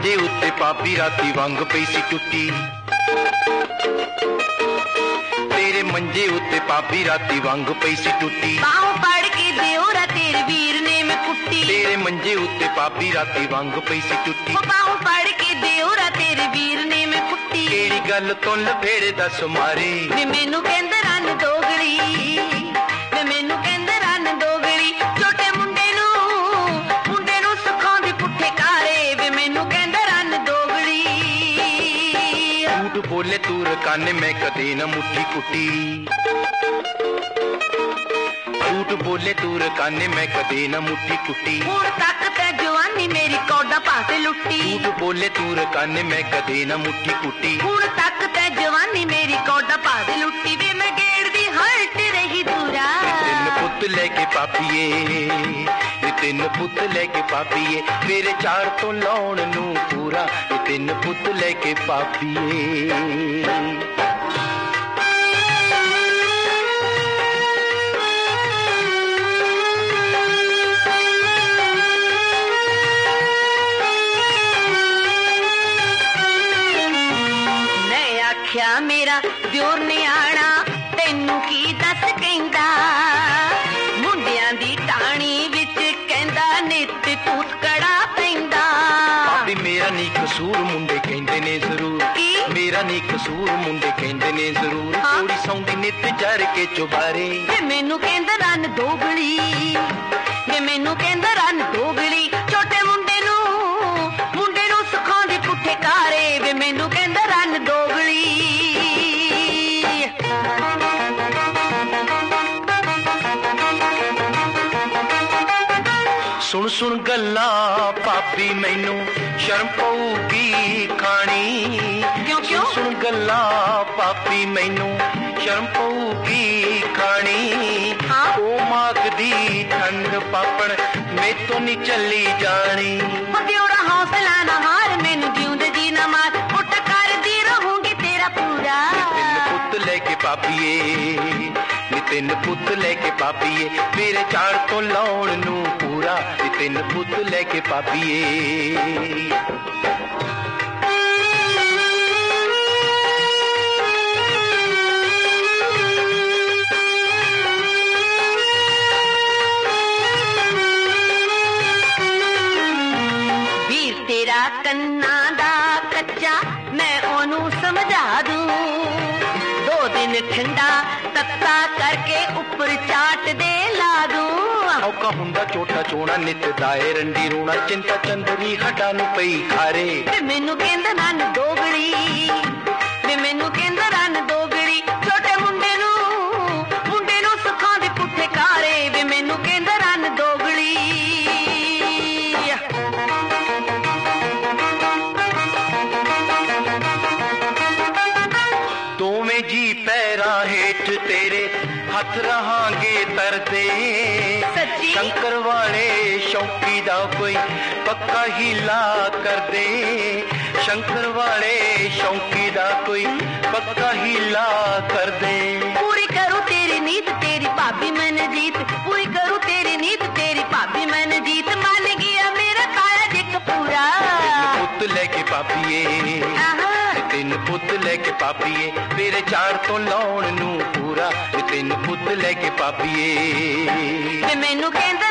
ਮੰਜੇ ਉੱਤੇ ਪਾਪੀ ਰਾਤੀ ਵਾਂਗ ਪਈ ਸੀ ਟੁੱਟੀ। ਤੇਰੇ ਮੰਜੇ ਉੱਤੇ ਪਾਪੀ ਰਾਤੀ ਵਾਂਗ ਪਈ ਸੀ ਟੁੱਟੀ। ਬਾਹੋਂ ਫੜ ਕੇ ਦਿਓਰਾ ਤੇਰੇ ਵੀਰ ਨੇ ਮੈਂ ਕੁੱਟੀ। ਤੇਰੇ ਮੰਜੇ ਉੱਤੇ ਪਾਪੀ ਰਾਤੀ ਵਾਂਗ ਪਈ ਸੀ ਟੁੱਟੀ। ਬਾਹੋਂ ਫੜ ਕੇ ਦਿਓਰਾ ਤੇਰੇ ਵੀਰ ਨੇ ਮੈਂ ਕੁੱਟੀ। ਕਿਹੜੀ ਗੱਲ ਤੋਂ ਲਫੇੜੇ ਦੱਸ ਮਾਰੇ ਵੇ ਮੈਨੂੰ ਕਹਿੰਦਾ ਰੰਨ ਦੋਗਲੀ, ਵੇ ਮੈਨੂੰ ਕਹਿੰਦਾ ਰੰਨ ਦੋਗਲੀ। ਛੋਟੇ ਮੁੰਡੇ ਨੂੰ ਸਿਖਾਉਂਦੀ ਪੁੱਠੇ ਕਾਰੇ। ਵੇ ਮੈਨੂੰ ਕਹਿੰਦਾ ਰੰਨ ਦੋਗਲੀ। ਝੂਠ ਬੋਲੇ ਤੂੰ ਰਕਾਨੇ ਮੈਂ ਕਦੇ ਨਾ ਮੁੱਠੀ ਕੁੱਟੀ। ਝੂਠ ਬੋਲੇ ਤੂੰ ਰਕਾਨੇ ਮੈਂ ਕਦੇ ਨਾ ਮੁੱਠੀ ਕੁੱਟੀ। ਹੁਣ ਤੱਕ ਤੇ ਜਵਾਨੀ ਮੇਰੀ ਕੌਡਾ ਪਾਸੇ ਲੁੱਟੀ। ਝੂਠ ਬੋਲੇ ਤੂੰ ਰਕਾਨੇ ਮੈਂ ਕਦੇ ਨਾ ਮੁੱਠੀ ਕੁੱਟੀ। ਹੁਣ ਤੱਕ ਤੇ ਜਵਾਨੀ ਮੇਰੀ ਕੌਡਾ ਪਾਸੇ ਲੁੱਟੀ। ਵੇ ਮੈਂ ਗੇੜਦੀ ਹਲਟ ਰਹੀ ਦੂਰਾ। ਤਿੰਨ ਪੁੱਤ ਲੈ ਕੇ ਪਾਪੀਏ, ਤਿੰਨ ਪੁੱਤ ਲੈ ਕੇ ਪਾਪੀਏ। ਮੇਰੇ ਚਾਰ ਤੋਂ ਲਾਉਣ ਨੂੰ ਪੂਰਾ। ਤਿੰਨ ਪੁੱਤ ਲੈ ਕੇ ਪਾਪੀਏ। ਆਖਿਆ ਮੇਰਾ ਦਿਓਰ ਨਿਆਣਾ ਤੈਨੂੰ ਕੀ ਦੱਸ ਕਹਿੰਦਾ। ਮੁੰਡਿਆਂ ਦੀ ਟਾਣੀ ਵਿੱਚ ਕਹਿੰਦਾ ਨਿੱਤ ਭੂਤ ਕੜਾ ਪੈਂਦਾ। ਭਾਬੀ ਮੇਰਾ ਨੀ ਕਸੂਰ ਮੁੰਡੇ ਕਹਿੰਦੇ ਨੇ ਜ਼ਰੂਰ। ਮੇਰਾ ਨੀ ਕਸੂਰ ਮੁੰਡੇ ਕਹਿੰਦੇ ਨੇ ਜ਼ਰੂਰ। ਥੋੜੀ ਸੌਂਦੀ ਨਿੱਤ ਜਰ ਕੇ ਚੁਬਾਰੇ। ਵੇ ਮੈਨੂੰ ਕਹਿੰਦਾ ਰੰਨ ਦੋਗਲੀ, ਵੇ ਮੈਨੂੰ ਕਹਿੰਦਾ ਰੰਨ ਦੋਗਲੀ। ਛੋਟੇ ਮੁੰਡੇ ਨੂੰ ਸਿਖਾਉਂਦੀ ਪੁੱਠੇ ਕਾਰੇ। ਵੇ ਮੈਨੂੰ ਕਹਿੰਦਾ ਰੰਨ ਦੋਗਲੀ। ਸੁਣ ਸੁਣ ਗੱਲਾਂ ਭਾਬੀ ਮੈਨੂੰ ਸ਼ਰਮ ਪਊਗੀ ਖਾਣੀ। ਕਿਉਂ ਸੁਣ ਗੱਲਾਂ ਭਾਬੀ ਮੈਨੂੰ ਸ਼ਰਮ ਪਊਗੀ ਖਾਣੀ। ਉਹ ਮਾਗਦੀ ਠੰਡ ਪਾਪਣ ਮੈਥੋਂ ਨੀ ਚੱਲੀ ਜਾਣੀ। ਦਿਓਰਾ ਹੌਸਲਾ ਨਾ ਹਾਰ ਮੈਨੂੰ ਜਿਉਂਦੇ ਜੀ ਨਾ ਮਾਰ। ਪੁੱਟ ਕਰਦੀ ਰਹੂੰਗੀ ਤੇਰਾ ਪੂਰਾ। ਤਿੰਨ ਪੁੱਤ ਲੈ ਕੇ ਪਾਪੀਏ, ਤਿੰਨ ਪੁੱਤ ਲੈ ਕੇ ਪਾਪੀਏ। ਮੇਰੇ ਚਾਰ ਤੋਂ ਲਾਉਣ ਨੂੰ ਪੂਰਾ। ਤਿੰਨ ਪੁੱਤ ਲੈ ਕੇ ਪਾਪੀਏ। ਵੀਰ ਤੇਰਾ ਕੰਨਾਂ ਦਾ ਕੱਚਾ ਮੈਂ ਉਹਨੂੰ ਸਮਝਾ ਦੂੰ। 2 ਦਿਨ ਠੰਡਾ ਤੱਤਾ ਕਰਕੇ ਉੱਪਰ ਚਾਟ ਦੇ ਲਾ ਦੂੰ। ਔਕਾ ਹੁੰਦਾ ਛੋਟਾ ਚੋਣਾ ਨਿੱਤ ਦਾਏ ਰੰਡੀ ਰੋਣਾ। ਚਿੰਤਾ ਚੰਦਰੀ ਹੱਡਾਂ ਨੂੰ ਪਈ ਖਾਰੇ। ਵੇ ਮੈਨੂੰ ਕਹਿੰਦਾ ਰੰਨ ਦੋਗਲੀ, ਵੇ ਮੈਨੂੰ ਕਹਿੰਦਾ ਰੰਨ ਦੋਗਲੀ। ਛੋਟੇ ਮੁੰਡੇ ਨੂੰ ਸਿਖਾਉਂਦੀ ਪੁੱਠੇ ਕਾਰੇ। ਵੇ ਮੈਨੂੰ ਕਹਿੰਦਾ ਰੰਨ ਦੋਗਲੀ। ਦੋਵੇਂ ਜੀ ਪੈਰਾਂ ਹੇਠ ਤੇਰੇ ਹੱਥ ਰਹਾਂਗੇ ਤਰਦੇ। ਸੱਚੀ ਸ਼ੰਕਰ ਵਾਲੇ ਸ਼ੌਕੀ ਦਾ ਕੋਈ ਪੱਕਾ ਹੀਲਾ ਕਰਦੇ। ਸ਼ੰਕਰ ਵਾਲੇ ਸ਼ੌਕੀ ਦਾ ਕੋਈ ਪੱਕਾ ਹੀਲਾ ਕਰਦੇ। ਪੂਰੀ ਕਰੂ ਤੇਰੀ ਨੀਤ ਤੇਰੀ ਭਾਬੀ ਮਨਜੀਤ। ਪੂਰੀ ਕਰੂ ਤੇਰੀ ਨੀਤ ਤੇਰੀ ਭਾਬੀ ਮਨਜੀਤ। ਮੰਨ ਗਿਆ ਮੇਰਾ ਕਾਇਆ ਜਿੱਕ ਪੂਰਾ। ਪੁੱਤ ਲੈ ਕੇ ਪਾਪੀਏ, ਤਿੰਨ ਪੁੱਤ ਲੈ ਕੇ ਪਾਪੀਏ। ਮੇਰੇ ਚਾਰ ਤੋਂ ਲਾਉਣ ਨੂੰ ਪੂਰਾ। ਤਿੰਨ ਪੁੱਤ ਲੈ ਕੇ ਪਾਪੀਏ। ਮੈਨੂੰ ਕਹਿੰਦਾ